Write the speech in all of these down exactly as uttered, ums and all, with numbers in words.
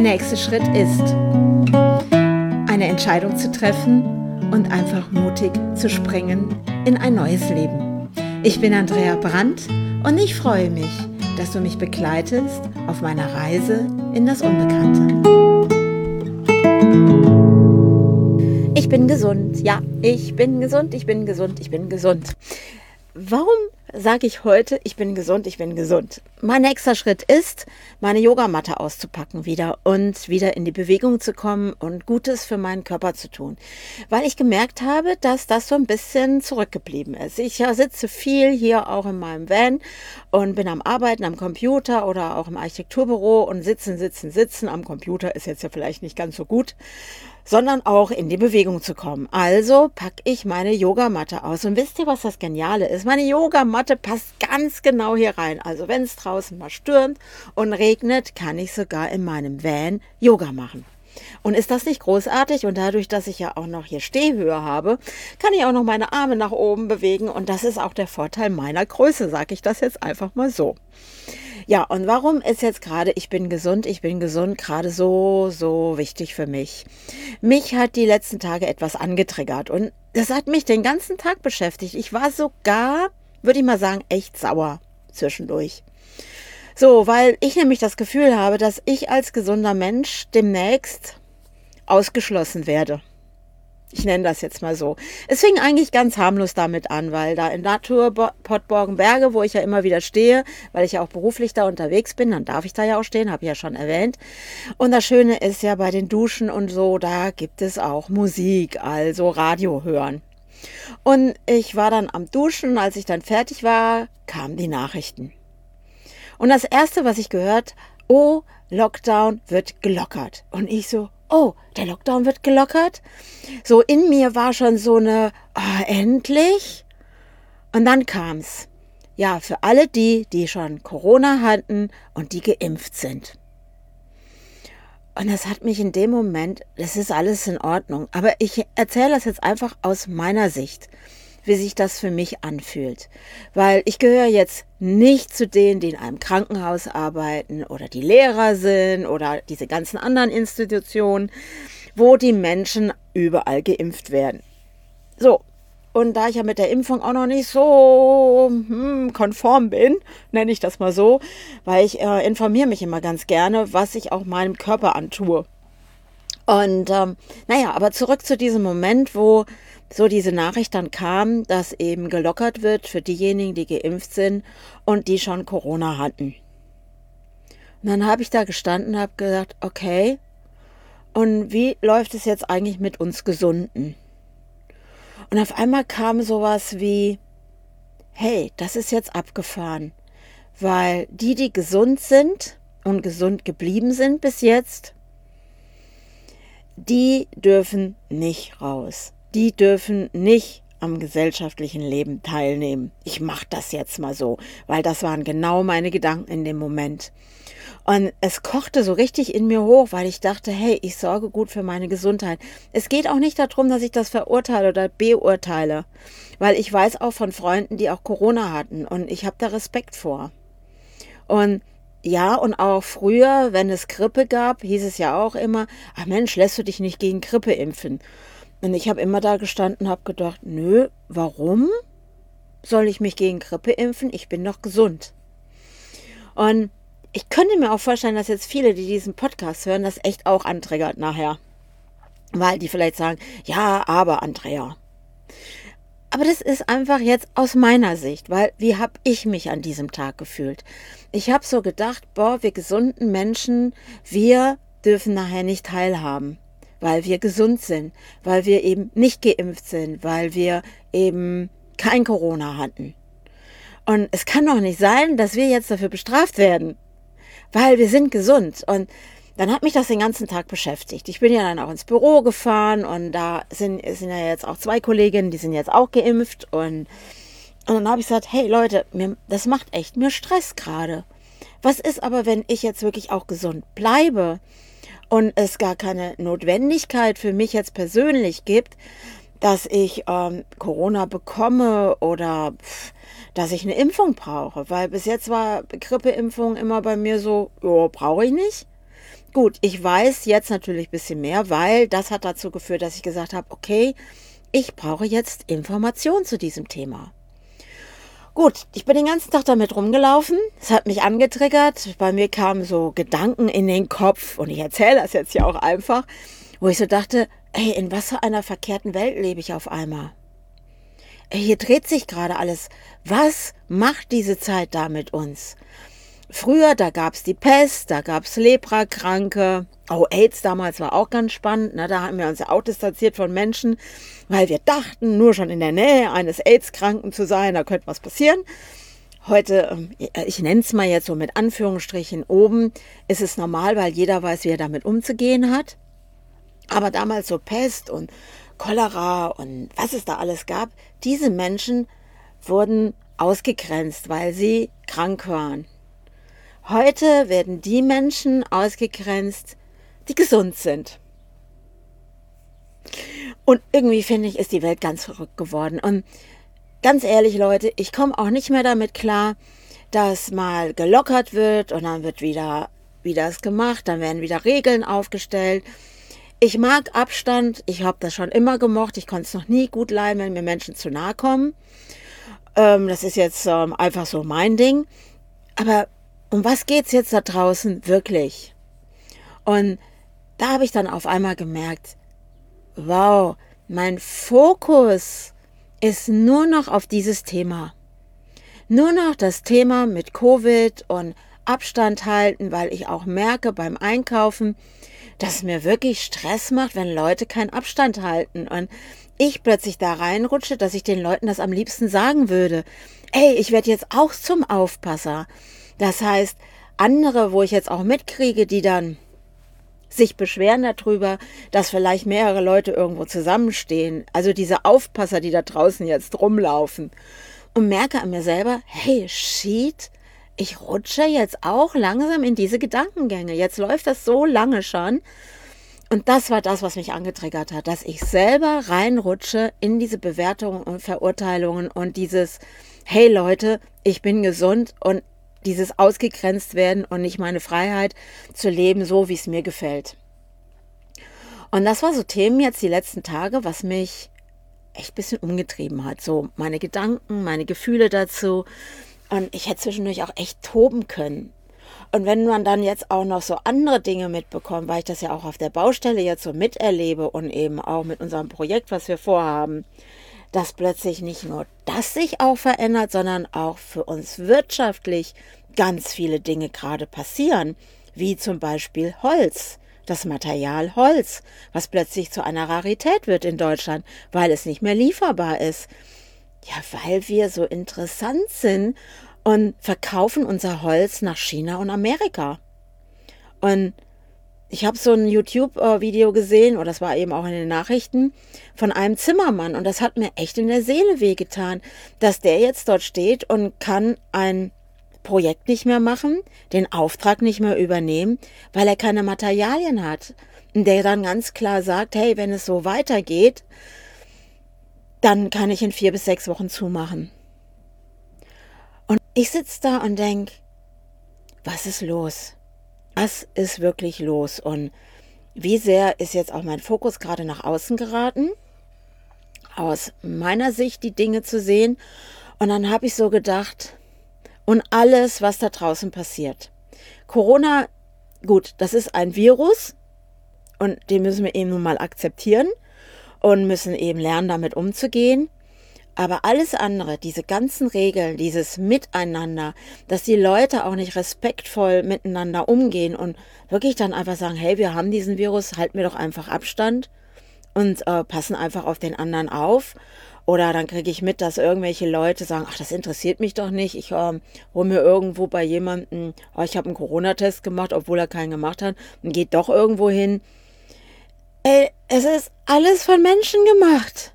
nächste Schritt ist, eine Entscheidung zu treffen und einfach mutig zu springen in ein neues Leben. Ich bin Andrea Brandt und ich freue mich, dass du mich begleitest auf meiner Reise in das Unbekannte. Ich bin gesund, ja, ich bin gesund, ich bin gesund, ich bin gesund. Warum sage ich heute, ich bin gesund, ich bin gesund? Mein nächster Schritt ist, meine Yogamatte auszupacken wieder und wieder in die Bewegung zu kommen und Gutes für meinen Körper zu tun. Weil ich gemerkt habe, dass das so ein bisschen zurückgeblieben ist. Ich sitze viel hier auch in meinem Van und bin am Arbeiten am Computer oder auch im Architekturbüro und sitzen, sitzen, sitzen. Am Computer ist jetzt ja vielleicht nicht ganz so gut, sondern auch in die Bewegung zu kommen. Also packe ich meine Yogamatte aus. Und wisst ihr, was das Geniale ist? Meine Yogamatte passt ganz genau hier rein. Also wenn es draußen mal stürmt und regnet, kann ich sogar in meinem Van Yoga machen. Und ist das nicht großartig? Und dadurch, dass ich ja auch noch hier Stehhöhe habe, kann ich auch noch meine Arme nach oben bewegen. Und das ist auch der Vorteil meiner Größe, sage ich das jetzt einfach mal so. Ja, und warum ist jetzt gerade ich bin gesund, ich bin gesund gerade so, so wichtig für mich? Mich hat die letzten Tage etwas angetriggert und das hat mich den ganzen Tag beschäftigt. Ich war sogar, würde ich mal sagen, echt sauer zwischendurch. So, weil ich nämlich das Gefühl habe, dass ich als gesunder Mensch demnächst ausgeschlossen werde. Ich nenne das jetzt mal so. Es fing eigentlich ganz harmlos damit an, weil da in Naturpottborgenberge, wo ich ja immer wieder stehe, weil ich ja auch beruflich da unterwegs bin, dann darf ich da ja auch stehen, habe ich ja schon erwähnt. Und das Schöne ist ja bei den Duschen und so, da gibt es auch Musik, also Radio hören. Und ich war dann am Duschen, als ich dann fertig war, kamen die Nachrichten. Und das Erste, was ich gehört, oh, Lockdown wird gelockert. Und ich so, oh, der Lockdown wird gelockert? So in mir war schon so eine, oh, endlich? Und dann kam's. Ja, für alle die, die schon Corona hatten und die geimpft sind. Und das hat mich in dem Moment, das ist alles in Ordnung. Aber ich erzähle das jetzt einfach aus meiner Sicht, wie sich das für mich anfühlt. Weil ich gehöre jetzt nicht zu denen, die in einem Krankenhaus arbeiten oder die Lehrer sind oder diese ganzen anderen Institutionen, wo die Menschen überall geimpft werden. So, und da ich ja mit der Impfung auch noch nicht so hm, konform bin, nenne ich das mal so, weil ich äh, informiere mich immer ganz gerne, was ich auch meinem Körper antue. Und ähm, naja, aber zurück zu diesem Moment, wo so diese Nachricht dann kam, dass eben gelockert wird für diejenigen, die geimpft sind und die schon Corona hatten. Und dann habe ich da gestanden und habe gesagt, okay, und wie läuft es jetzt eigentlich mit uns Gesunden? Und auf einmal kam sowas wie, hey, das ist jetzt abgefahren, weil die, die gesund sind und gesund geblieben sind bis jetzt, die dürfen nicht raus. Die dürfen nicht am gesellschaftlichen Leben teilnehmen. Ich mache das jetzt mal so, weil das waren genau meine Gedanken in dem Moment. Und es kochte so richtig in mir hoch, weil ich dachte, hey, ich sorge gut für meine Gesundheit. Es geht auch nicht darum, dass ich das verurteile oder beurteile, weil ich weiß auch von Freunden, die auch Corona hatten und ich habe da Respekt vor. Und ja, und auch früher, wenn es Grippe gab, hieß es ja auch immer, ach Mensch, lässt du dich nicht gegen Grippe impfen? Und ich habe immer da gestanden und habe gedacht, nö, warum soll ich mich gegen Grippe impfen? Ich bin doch gesund. Und ich könnte mir auch vorstellen, dass jetzt viele, die diesen Podcast hören, das echt auch antriggert nachher. Weil die vielleicht sagen, ja, aber Andrea. Aber das ist einfach jetzt aus meiner Sicht, weil wie habe ich mich an diesem Tag gefühlt? Ich habe so gedacht, boah, wir gesunden Menschen, wir dürfen nachher nicht teilhaben. Weil wir gesund sind, weil wir eben nicht geimpft sind, weil wir eben kein Corona hatten. Und es kann doch nicht sein, dass wir jetzt dafür bestraft werden, weil wir sind gesund. Und dann hat mich das den ganzen Tag beschäftigt. Ich bin ja dann auch ins Büro gefahren und da sind, sind ja jetzt auch zwei Kolleginnen, die sind jetzt auch geimpft. Und, und dann habe ich gesagt, hey Leute, mir, das macht echt mir Stress gerade. Was ist aber, wenn ich jetzt wirklich auch gesund bleibe? Und es gar keine Notwendigkeit für mich jetzt persönlich gibt, dass ich ähm, Corona bekomme oder pff, dass ich eine Impfung brauche. Weil bis jetzt war Grippeimpfung immer bei mir so, ja, brauche ich nicht. Gut, ich weiß jetzt natürlich ein bisschen mehr, weil das hat dazu geführt, dass ich gesagt habe: „Okay, ich brauche jetzt Informationen zu diesem Thema.“ Gut, ich bin den ganzen Tag damit rumgelaufen. Es hat mich angetriggert. Bei mir kamen so Gedanken in den Kopf und ich erzähle das jetzt ja auch einfach, wo ich so dachte: „Ey, in was für einer verkehrten Welt lebe ich auf einmal? Ey, hier dreht sich gerade alles. Was macht diese Zeit da mit uns?“ Früher, da gab's die Pest, da gab's Leprakranke. Oh, AIDS damals war auch ganz spannend, ne? Da haben wir uns ja auch distanziert von Menschen, weil wir dachten, nur schon in der Nähe eines AIDS-Kranken zu sein, da könnte was passieren. Heute, ähm, ich nenne es mal jetzt so mit Anführungsstrichen oben, ist es normal, weil jeder weiß, wie er damit umzugehen hat. Aber damals so Pest und Cholera und was es da alles gab, diese Menschen wurden ausgegrenzt, weil sie krank waren. Heute werden die Menschen ausgegrenzt, die gesund sind. Und irgendwie finde ich, ist die Welt ganz verrückt geworden. Und ganz ehrlich, Leute, ich komme auch nicht mehr damit klar, dass mal gelockert wird und dann wird wieder, wieder es gemacht, dann werden wieder Regeln aufgestellt. Ich mag Abstand, ich habe das schon immer gemocht, ich konnte es noch nie gut leiden, wenn mir Menschen zu nahe kommen. Ähm, das ist jetzt ähm, einfach so mein Ding. Aber um was geht's jetzt da draußen wirklich? Und da habe ich dann auf einmal gemerkt, wow, mein Fokus ist nur noch auf dieses Thema. Nur noch das Thema mit Covid und Abstand halten, weil ich auch merke beim Einkaufen, dass es mir wirklich Stress macht, wenn Leute keinen Abstand halten. Und ich plötzlich da reinrutsche, dass ich den Leuten das am liebsten sagen würde. Ey, ich werde jetzt auch zum Aufpasser. Das heißt, andere, wo ich jetzt auch mitkriege, die dann sich beschweren darüber, dass vielleicht mehrere Leute irgendwo zusammenstehen. Also diese Aufpasser, die da draußen jetzt rumlaufen. Und merke an mir selber, hey, shit, ich rutsche jetzt auch langsam in diese Gedankengänge. Jetzt läuft das so lange schon. Und das war das, was mich angetriggert hat, dass ich selber reinrutsche in diese Bewertungen und Verurteilungen und dieses, hey Leute, ich bin gesund und dieses ausgegrenzt werden und nicht meine Freiheit zu leben, so wie es mir gefällt. Und das war so Themen jetzt die letzten Tage, was mich echt ein bisschen umgetrieben hat. So meine Gedanken, meine Gefühle dazu. Und ich hätte zwischendurch auch echt toben können. Und wenn man dann jetzt auch noch so andere Dinge mitbekommt, weil ich das ja auch auf der Baustelle jetzt so miterlebe und eben auch mit unserem Projekt, was wir vorhaben, dass plötzlich nicht nur das sich auch verändert, sondern auch für uns wirtschaftlich ganz viele Dinge gerade passieren, wie zum Beispiel Holz, das Material Holz, was plötzlich zu einer Rarität wird in Deutschland, weil es nicht mehr lieferbar ist. Ja, weil wir so interessant sind und verkaufen unser Holz nach China und Amerika. Und ich habe so ein YouTube-Video gesehen, oder das war eben auch in den Nachrichten, von einem Zimmermann. Und das hat mir echt in der Seele wehgetan, dass der jetzt dort steht und kann ein Projekt nicht mehr machen, den Auftrag nicht mehr übernehmen, weil er keine Materialien hat. Und der dann ganz klar sagt, hey, wenn es so weitergeht, dann kann ich in vier bis sechs Wochen zumachen. Und ich sitze da und denke, was ist los? Was ist wirklich los? Und wie sehr ist jetzt auch mein Fokus gerade nach außen geraten, aus meiner Sicht die Dinge zu sehen. Und dann habe ich so gedacht, und alles, was da draußen passiert. Corona, gut, das ist ein Virus und den müssen wir eben nun mal akzeptieren und müssen eben lernen, damit umzugehen. Aber alles andere, diese ganzen Regeln, dieses Miteinander, dass die Leute auch nicht respektvoll miteinander umgehen und wirklich dann einfach sagen, hey, wir haben diesen Virus, halten wir doch einfach Abstand und äh, passen einfach auf den anderen auf. Oder dann kriege ich mit, dass irgendwelche Leute sagen, ach, das interessiert mich doch nicht. Ich äh, hole mir irgendwo bei jemandem, oh, ich habe einen Corona-Test gemacht, obwohl er keinen gemacht hat, und geht doch irgendwo hin. Ey, es ist alles von Menschen gemacht.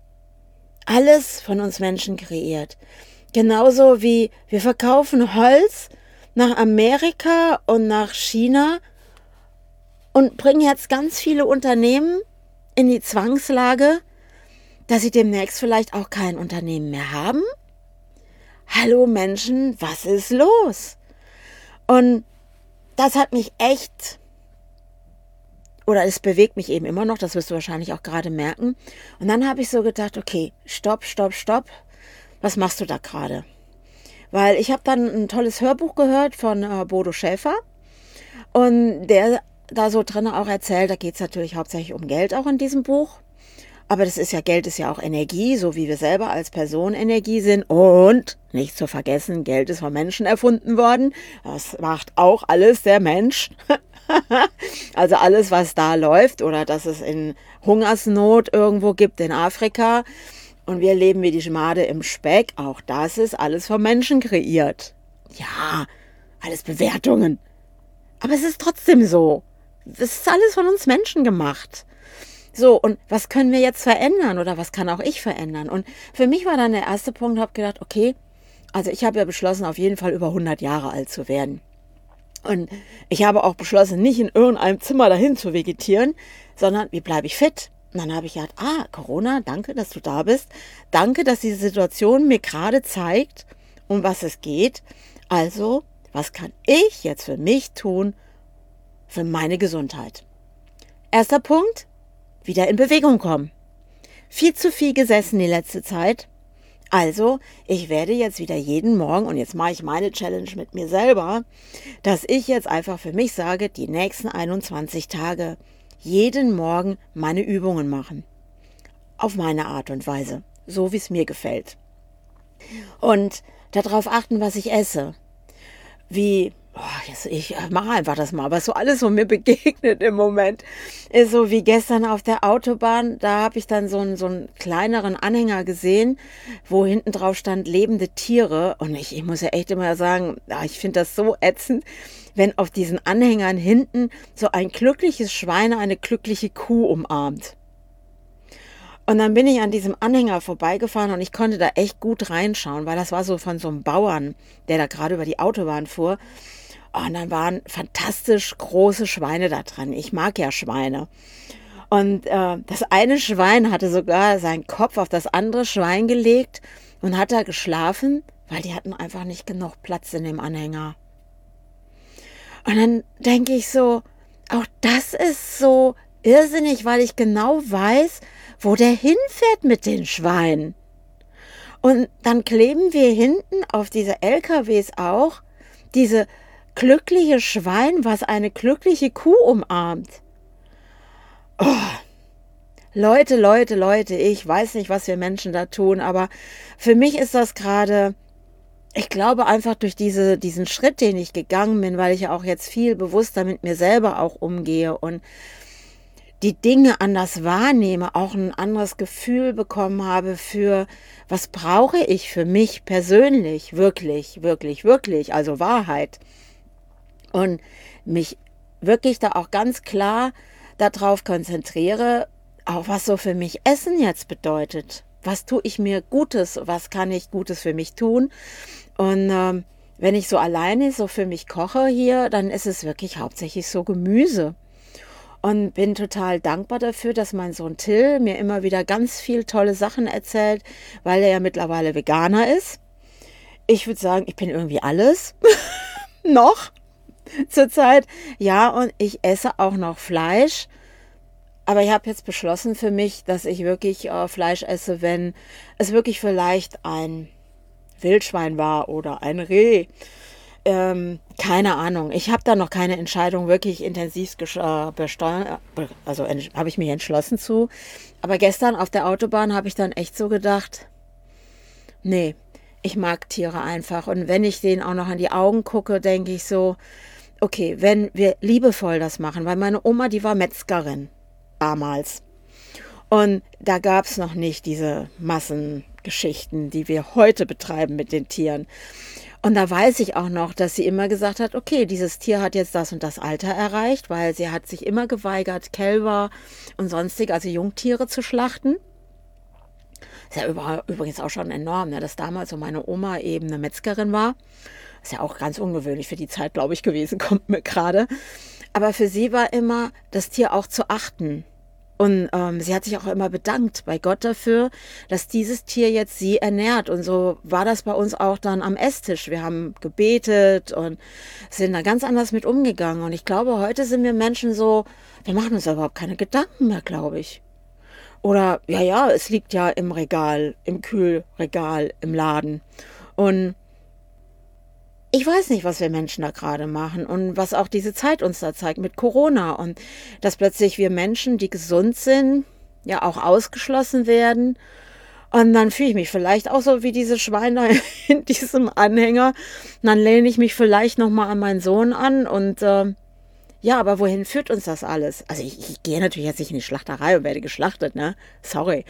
Alles von uns Menschen kreiert. Genauso wie wir verkaufen Holz nach Amerika und nach China und bringen jetzt ganz viele Unternehmen in die Zwangslage, dass sie demnächst vielleicht auch kein Unternehmen mehr haben. Hallo Menschen, was ist los? Und das hat mich echt oder es bewegt mich eben immer noch, das wirst du wahrscheinlich auch gerade merken. Und dann habe ich so gedacht, okay, stopp, stopp, stopp, was machst du da gerade? Weil ich habe dann ein tolles Hörbuch gehört von äh, Bodo Schäfer und der da so drin auch erzählt, da geht es natürlich hauptsächlich um Geld auch in diesem Buch. Aber das ist ja, Geld ist ja auch Energie, so wie wir selber als Person Energie sind. Und nicht zu vergessen, Geld ist von Menschen erfunden worden. Das macht auch alles der Mensch. Also alles, was da läuft oder dass es in Hungersnot irgendwo gibt in Afrika und wir leben wie die Schmade im Speck, auch das ist alles vom Menschen kreiert. Ja, alles Bewertungen. Aber es ist trotzdem so. Das ist alles von uns Menschen gemacht. So, und was können wir jetzt verändern oder was kann auch ich verändern? Und für mich war dann der erste Punkt, habe gedacht, okay, also ich habe ja beschlossen, auf jeden Fall über hundert Jahre alt zu werden. Und ich habe auch beschlossen, nicht in irgendeinem Zimmer dahin zu vegetieren, sondern wie bleibe ich fit? Und dann habe ich gedacht, ah, Corona, danke, dass du da bist. Danke, dass diese Situation mir gerade zeigt, um was es geht. Also, was kann ich jetzt für mich tun, für meine Gesundheit? Erster Punkt, wieder in Bewegung kommen. Viel zu viel gesessen die letzte Zeit. Also, ich werde jetzt wieder jeden Morgen, und jetzt mache ich meine Challenge mit mir selber, dass ich jetzt einfach für mich sage, die nächsten einundzwanzig Tage jeden Morgen meine Übungen machen. Auf meine Art und Weise, so wie es mir gefällt. Und darauf achten, was ich esse. Wie, oh, jetzt, ich mache einfach das mal, aber so alles, was mir begegnet im Moment, ist so wie gestern auf der Autobahn, da habe ich dann so einen, so einen kleineren Anhänger gesehen, wo hinten drauf stand, lebende Tiere. Und ich, ich muss ja echt immer sagen, ich finde das so ätzend, wenn auf diesen Anhängern hinten so ein glückliches Schwein eine glückliche Kuh umarmt. Und dann bin ich an diesem Anhänger vorbeigefahren und ich konnte da echt gut reinschauen, weil das war so von so einem Bauern, der da gerade über die Autobahn fuhr. Und dann waren fantastisch große Schweine da dran. Ich mag ja Schweine. Und äh, das eine Schwein hatte sogar seinen Kopf auf das andere Schwein gelegt und hat da geschlafen, weil die hatten einfach nicht genug Platz in dem Anhänger. Und dann denke ich so, auch das ist so irrsinnig, weil ich genau weiß, wo der hinfährt mit den Schweinen. Und dann kleben wir hinten auf diese L K Ws auch diese glückliche Schwein, was eine glückliche Kuh umarmt. Oh. Leute, Leute, Leute, ich weiß nicht, was wir Menschen da tun, aber für mich ist das gerade, ich glaube einfach durch diese, diesen Schritt, den ich gegangen bin, weil ich ja auch jetzt viel bewusster mit mir selber auch umgehe und die Dinge anders wahrnehme, auch ein anderes Gefühl bekommen habe für, was brauche ich für mich persönlich, wirklich, wirklich, wirklich, also Wahrheit. Und mich wirklich da auch ganz klar darauf konzentriere, auch was so für mich Essen jetzt bedeutet. Was tue ich mir Gutes, was kann ich Gutes für mich tun? Und ähm, wenn ich so alleine so für mich koche hier, dann ist es wirklich hauptsächlich so Gemüse. Und bin total dankbar dafür, dass mein Sohn Till mir immer wieder ganz viel tolle Sachen erzählt, weil er ja mittlerweile Veganer ist. Ich würde sagen, ich bin irgendwie alles noch zurzeit. Ja, und ich esse auch noch Fleisch. Aber ich habe jetzt beschlossen für mich, dass ich wirklich äh, Fleisch esse, wenn es wirklich vielleicht ein Wildschwein war oder ein Reh. Ähm, keine Ahnung. Ich habe da noch keine Entscheidung wirklich intensiv äh, besteuert, also habe ich mich entschlossen zu. Aber gestern auf der Autobahn habe ich dann echt so gedacht, nee, ich mag Tiere einfach. Und wenn ich denen auch noch in die Augen gucke, denke ich so, okay, wenn wir liebevoll das machen, weil meine Oma, die war Metzgerin damals. Und da gab es noch nicht diese Massengeschichten, die wir heute betreiben mit den Tieren. Und da weiß ich auch noch, dass sie immer gesagt hat, okay, dieses Tier hat jetzt das und das Alter erreicht, weil sie hat sich immer geweigert, Kälber und sonstige, also Jungtiere zu schlachten. Ist ja übrigens auch schon enorm, ne, dass damals so meine Oma eben eine Metzgerin war. Ist ja auch ganz ungewöhnlich für die Zeit, glaube ich, gewesen, kommt mir gerade. Aber für sie war immer das Tier auch zu achten. Und ähm, sie hat sich auch immer bedankt bei Gott dafür, dass dieses Tier jetzt sie ernährt. Und so war das bei uns auch dann am Esstisch. Wir haben gebetet und sind da ganz anders mit umgegangen. Und ich glaube, heute sind wir Menschen so, wir machen uns da überhaupt keine Gedanken mehr, glaube ich. Oder, ja, ja, es liegt ja im Regal, im Kühlregal, im Laden. Und ich weiß nicht, was wir Menschen da gerade machen und was auch diese Zeit uns da zeigt mit Corona und dass plötzlich wir Menschen, die gesund sind, ja auch ausgeschlossen werden. Und dann fühle ich mich vielleicht auch so wie diese Schweine in diesem Anhänger. Und dann lehne ich mich vielleicht nochmal an meinen Sohn an und äh, ja, aber wohin führt uns das alles? Also ich, ich gehe natürlich jetzt nicht in die Schlachterei und werde geschlachtet, ne? Sorry.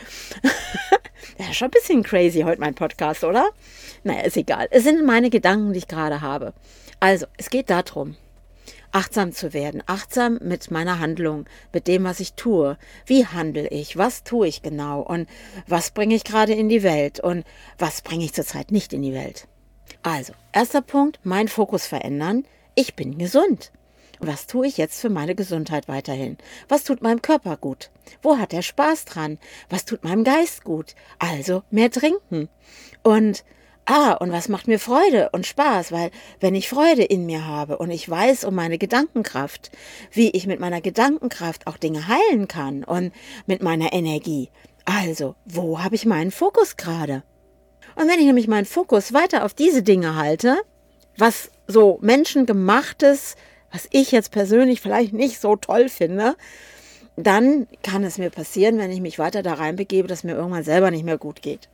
Ja, schon ein bisschen crazy heute mein Podcast, oder? Naja, ist egal. Es sind meine Gedanken, die ich gerade habe. Also, es geht darum, achtsam zu werden. Achtsam mit meiner Handlung, mit dem, was ich tue. Wie handle ich? Was tue ich genau? Und was bringe ich gerade in die Welt? Und was bringe ich zurzeit nicht in die Welt? Also, erster Punkt, mein Fokus verändern. Ich bin gesund. Was tue ich jetzt für meine Gesundheit weiterhin? Was tut meinem Körper gut? Wo hat er Spaß dran? Was tut meinem Geist gut? Also mehr trinken. Und, ah, und was macht mir Freude und Spaß? Weil wenn ich Freude in mir habe und ich weiß um meine Gedankenkraft, wie ich mit meiner Gedankenkraft auch Dinge heilen kann und mit meiner Energie. Also, wo habe ich meinen Fokus gerade? Und wenn ich nämlich meinen Fokus weiter auf diese Dinge halte, was so menschengemachtes, was ich jetzt persönlich vielleicht nicht so toll finde, dann kann es mir passieren, wenn ich mich weiter da reinbegebe, dass mir irgendwann selber nicht mehr gut geht.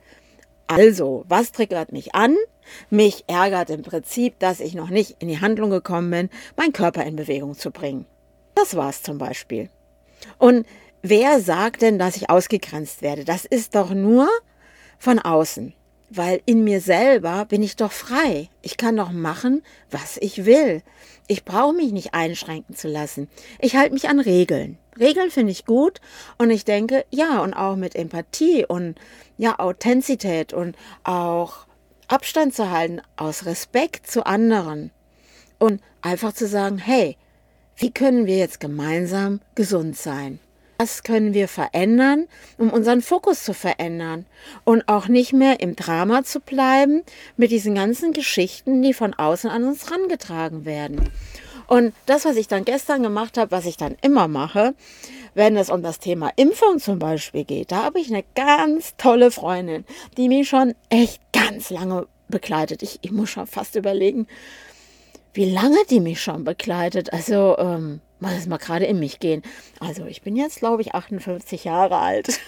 Also, was triggert mich an? Mich ärgert im Prinzip, dass ich noch nicht in die Handlung gekommen bin, meinen Körper in Bewegung zu bringen. Das war's zum Beispiel. Und wer sagt denn, dass ich ausgegrenzt werde? Das ist doch nur von außen. Weil in mir selber bin ich doch frei. Ich kann doch machen, was ich will. Ich brauche mich nicht einschränken zu lassen. Ich halte mich an Regeln. Regeln finde ich gut und ich denke, ja, und auch mit Empathie und ja, Authentizität und auch Abstand zu halten aus Respekt zu anderen und einfach zu sagen, hey, wie können wir jetzt gemeinsam gesund sein? Was können wir verändern, um unseren Fokus zu verändern und auch nicht mehr im Drama zu bleiben mit diesen ganzen Geschichten, die von außen an uns herangetragen werden. Und das, was ich dann gestern gemacht habe, was ich dann immer mache, wenn es um das Thema Impfung zum Beispiel geht, da habe ich eine ganz tolle Freundin, die mich schon echt ganz lange begleitet. Ich, ich muss schon fast überlegen, wie lange die mich schon begleitet. Also, ähm, muss es mal gerade in mich gehen. Also, ich bin jetzt, glaube ich, achtundfünfzig Jahre alt.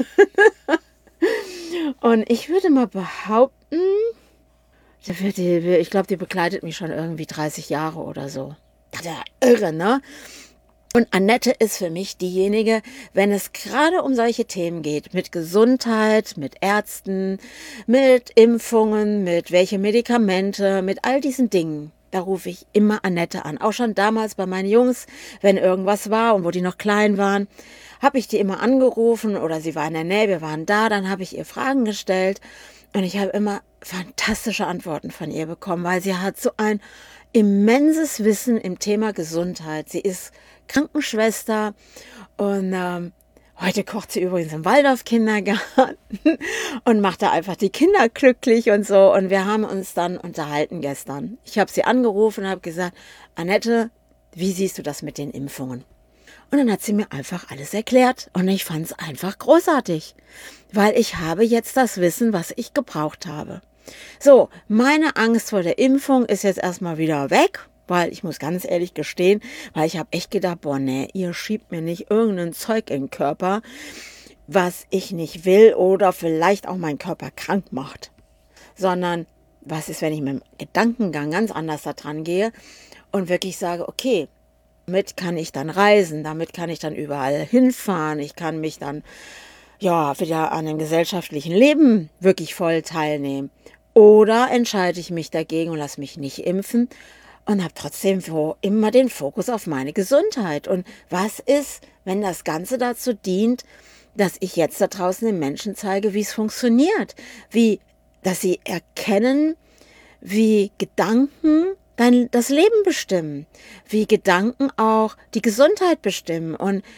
Und ich würde mal behaupten, ich glaube, die begleitet mich schon irgendwie dreißig Jahre oder so. Das ist ja irre, ne? Und Annette ist für mich diejenige, wenn es gerade um solche Themen geht, mit Gesundheit, mit Ärzten, mit Impfungen, mit welche Medikamente, mit all diesen Dingen. Da rufe ich immer Annette an. Auch schon damals bei meinen Jungs, wenn irgendwas war und wo die noch klein waren, habe ich die immer angerufen oder sie war in der Nähe, wir waren da, dann habe ich ihr Fragen gestellt und ich habe immer fantastische Antworten von ihr bekommen, weil sie hat so ein immenses Wissen im Thema Gesundheit. Sie ist Krankenschwester und ähm, heute kocht sie übrigens im Waldorf-Kindergarten und macht da einfach die Kinder glücklich und so. Und wir haben uns dann unterhalten gestern. Ich habe sie angerufen und habe gesagt, Annette, wie siehst du das mit den Impfungen? Und dann hat sie mir einfach alles erklärt und ich fand es einfach großartig, weil ich habe jetzt das Wissen, was ich gebraucht habe. So, meine Angst vor der Impfung ist jetzt erstmal wieder weg, weil ich muss ganz ehrlich gestehen, weil ich habe echt gedacht, boah, nee, ihr schiebt mir nicht irgendein Zeug in den Körper, was ich nicht will oder vielleicht auch meinen Körper krank macht. Sondern, was ist, wenn ich mit dem Gedankengang ganz anders da dran gehe und wirklich sage, okay, damit kann ich dann reisen, damit kann ich dann überall hinfahren, ich kann mich dann ja wieder an dem gesellschaftlichen Leben wirklich voll teilnehmen. Oder entscheide ich mich dagegen und lasse mich nicht impfen und habe trotzdem immer den Fokus auf meine Gesundheit. Und was ist, wenn das Ganze dazu dient, dass ich jetzt da draußen den Menschen zeige, wie es funktioniert, wie, dass sie erkennen, wie Gedanken dein, das Leben bestimmen, wie Gedanken auch die Gesundheit bestimmen und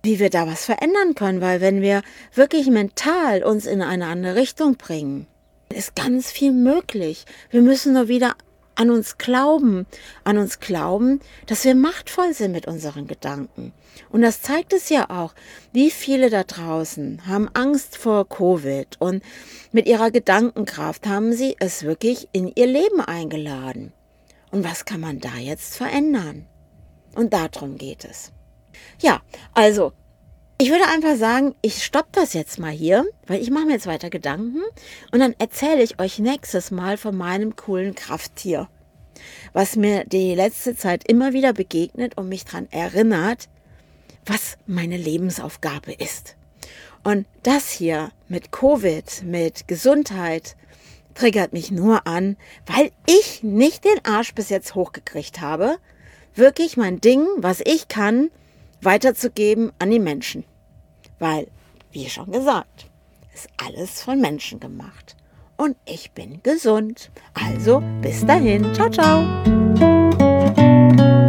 wie wir da was verändern können, weil wenn wir wirklich mental uns in eine andere Richtung bringen, ist ganz viel möglich. Wir müssen nur wieder an uns glauben, an uns glauben, dass wir machtvoll sind mit unseren Gedanken. Und das zeigt es ja auch, wie viele da draußen haben Angst vor Covid und mit ihrer Gedankenkraft haben sie es wirklich in ihr Leben eingeladen. Und was kann man da jetzt verändern? Und darum geht es. Ja, also, ich würde einfach sagen, ich stoppe das jetzt mal hier, weil ich mache mir jetzt weiter Gedanken und dann erzähle ich euch nächstes Mal von meinem coolen Krafttier, was mir die letzte Zeit immer wieder begegnet und mich daran erinnert, was meine Lebensaufgabe ist. Und das hier mit Covid, mit Gesundheit, triggert mich nur an, weil ich nicht den Arsch bis jetzt hochgekriegt habe, wirklich mein Ding, was ich kann, weiterzugeben an die Menschen. Weil, wie schon gesagt, ist alles von Menschen gemacht. Und ich bin gesund. Also bis dahin. Ciao, ciao.